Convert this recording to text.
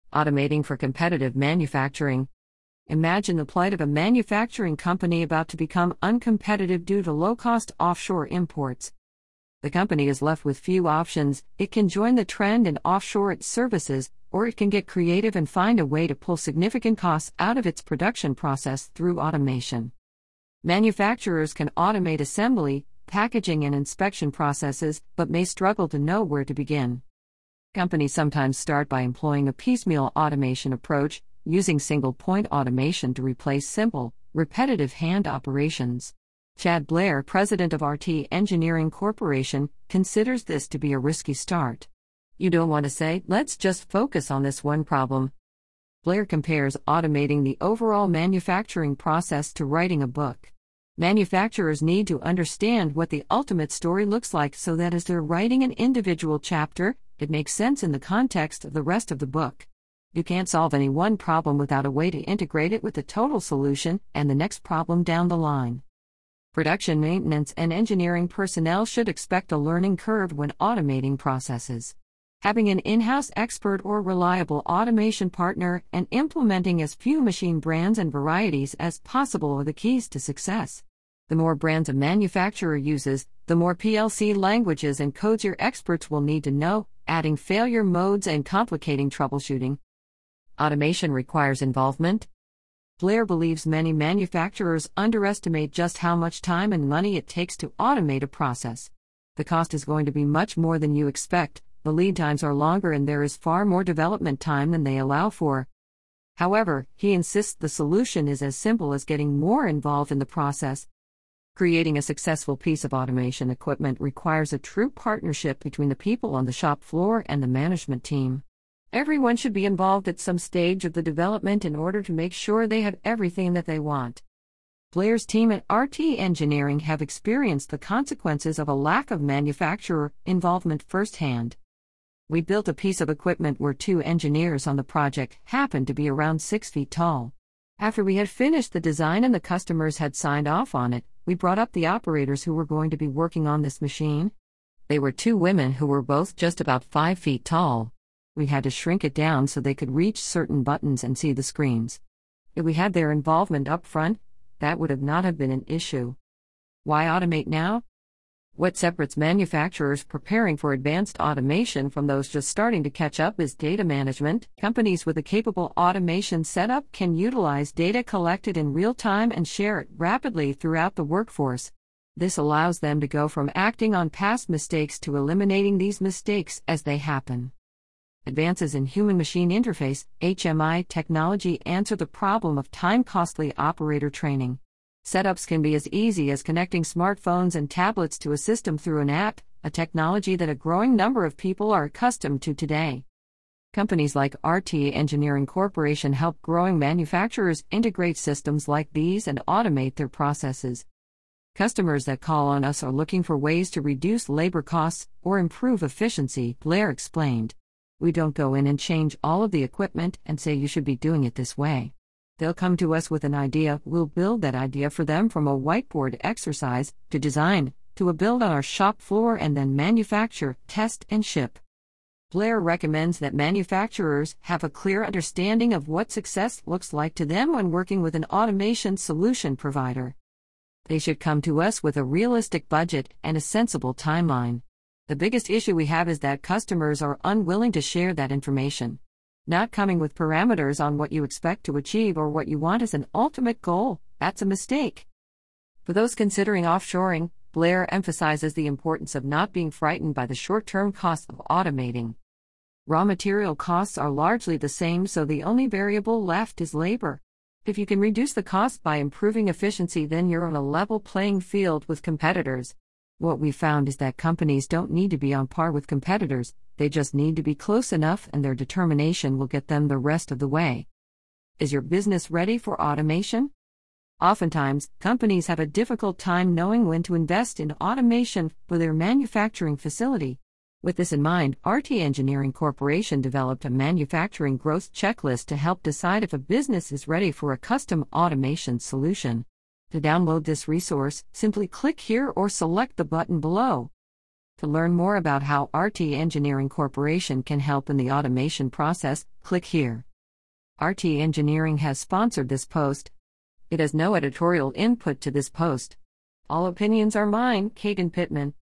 Automating for competitive manufacturing. Imagine the plight of a manufacturing company about to become uncompetitive due to low-cost offshore imports. The company is left with few options. It can join the trend and offshore its services, or it can get creative and find a way to pull significant costs out of its production process through automation. Manufacturers can automate assembly, packaging, and inspection processes, but may struggle to know where to begin. Companies sometimes start by employing a piecemeal automation approach, using single-point automation to replace simple, repetitive hand operations. Chad Blair, president of RT Engineering Corporation, considers this to be a risky start. You don't want to say, let's just focus on this one problem. Blair compares automating the overall manufacturing process to writing a book. Manufacturers need to understand what the ultimate story looks like so that as they're writing an individual chapter, it makes sense in the context of the rest of the book. You can't solve any one problem without a way to integrate it with the total solution and the next problem down the line. Production, maintenance, and engineering personnel should expect a learning curve when automating processes. Having an in-house expert or reliable automation partner and implementing as few machine brands and varieties as possible are the keys to success. The more brands a manufacturer uses, the more PLC languages and codes your experts will need to know, adding failure modes and complicating troubleshooting. Automation requires involvement. Blair believes many manufacturers underestimate just how much time and money it takes to automate a process. The cost is going to be much more than you expect, the lead times are longer, and there is far more development time than they allow for. However, he insists the solution is as simple as getting more involved in the process. Creating a successful piece of automation equipment requires a true partnership between the people on the shop floor and the management team. Everyone should be involved at some stage of the development in order to make sure they have everything that they want. Blair's team at RT Engineering have experienced the consequences of a lack of manufacturer involvement firsthand. We built a piece of equipment where 2 engineers on the project happened to be around 6 feet tall. After we had finished the design and the customers had signed off on it, we brought up the operators who were going to be working on this machine. They were 2 women who were both just about 5 feet tall. We had to shrink it down so they could reach certain buttons and see the screens. If we had their involvement up front, that would have not have been an issue. Why automate now? What separates manufacturers preparing for advanced automation from those just starting to catch up is data management. Companies with a capable automation setup can utilize data collected in real time and share it rapidly throughout the workforce. This allows them to go from acting on past mistakes to eliminating these mistakes as they happen. Advances in human-machine interface (HMI) technology answer the problem of time-costly operator training. Setups can be as easy as connecting smartphones and tablets to a system through an app, a technology that a growing number of people are accustomed to today. Companies like RT Engineering Corporation help growing manufacturers integrate systems like these and automate their processes. Customers that call on us are looking for ways to reduce labor costs or improve efficiency, Blair explained. We don't go in and change all of the equipment and say you should be doing it this way. They'll come to us with an idea, we'll build that idea for them from a whiteboard exercise, to design, to a build on our shop floor and then manufacture, test and ship. Blair recommends that manufacturers have a clear understanding of what success looks like to them when working with an automation solution provider. They should come to us with a realistic budget and a sensible timeline. The biggest issue we have is that customers are unwilling to share that information. Not coming with parameters on what you expect to achieve or what you want as an ultimate goal, that's a mistake. For those considering offshoring, Blair emphasizes the importance of not being frightened by the short-term costs of automating. Raw material costs are largely the same, so the only variable left is labor. If you can reduce the cost by improving efficiency, then you're on a level playing field with competitors. What we found is that companies don't need to be on par with competitors, they just need to be close enough, and their determination will get them the rest of the way. Is your business ready for automation? Oftentimes, companies have a difficult time knowing when to invest in automation for their manufacturing facility. With this in mind, RT Engineering Corporation developed a manufacturing growth checklist to help decide if a business is ready for a custom automation solution. To download this resource, simply click here or select the button below. To learn more about how RT Engineering Corporation can help in the automation process, click here. RT Engineering has sponsored this post. It has no editorial input to this post. All opinions are mine, Kagan Pittman.